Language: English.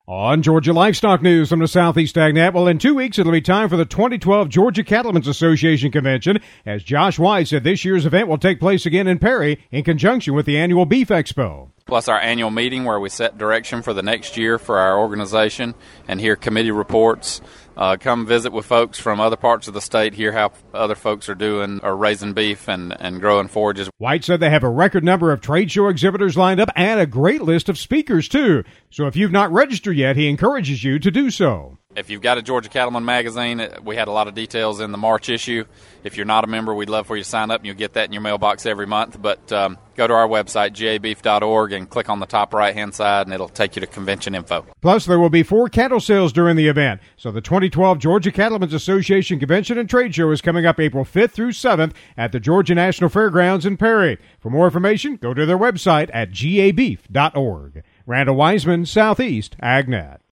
On Georgia Livestock News from the Southeast AgNet, well, in 2 weeks it'll be time for the 2012 Georgia Cattlemen's Association Convention. As Josh White said, this year's event will take place again in Perry in conjunction with the annual Beef Expo. Plus our annual meeting where we set direction for the next year for our organization and hear committee reports. Come visit with folks from other parts of the state, hear how other folks are doing or raising beef and growing forages. White said they have a record number of trade show exhibitors lined up and a great list of speakers, too. So if you've not registered yet, he encourages you to do so. If you've got a Georgia Cattleman magazine, we had a lot of details in the March issue. If you're not a member, we'd love for you to sign up, and you'll get that in your mailbox every month. But go to our website, gabeef.org, and click on the top right-hand side, and it'll take you to convention info. Plus, there will be 4 cattle sales during the event. So the 2012 Georgia Cattlemen's Association Convention and Trade Show is coming up April 5th through 7th at the Georgia National Fairgrounds in Perry. For more information, go to their website at gabeef.org. Randall Wiseman, Southeast AgNet.